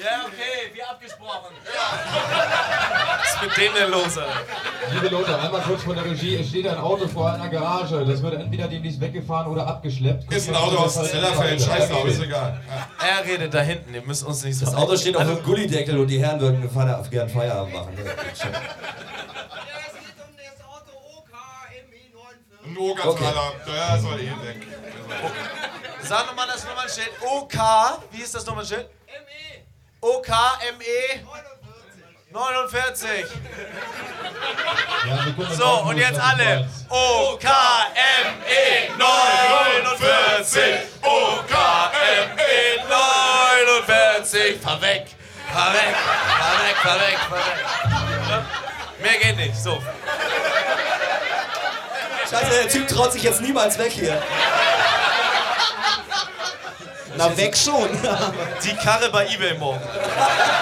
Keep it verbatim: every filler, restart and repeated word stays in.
Ja, okay, wie abgesprochen. Ja. Was ist mit denen denn los, Alter? Liebe Leute, einmal kurz von der Regie. Es steht ein Auto vor einer Garage. Das wird entweder demnächst weggefahren oder abgeschleppt. Ist ein Auto aus Zellerfeld, scheiß drauf, ist egal. Ja. Er redet da hinten, ihr müsst uns nicht so... Das Auto steht auf dem Gullideckel und die Herren würden gern Feierabend machen. Ein O K, okay. Ja, soll ich hindenken. Sag nochmal das Nummernschild. O K, wie ist das Nummernschild? M E. O K M E neunundvierzig. Ja, so, und jetzt alle. O K M E neunundvierzig. O K M E neunundvierzig. Fahr weg. Fahr weg. Fahr weg, fahr weg, fahr weg. Mehr geht nicht. So. Scheiße, der Typ traut sich jetzt niemals weg hier. Na, weg schon. Die Karre bei eBay morgen.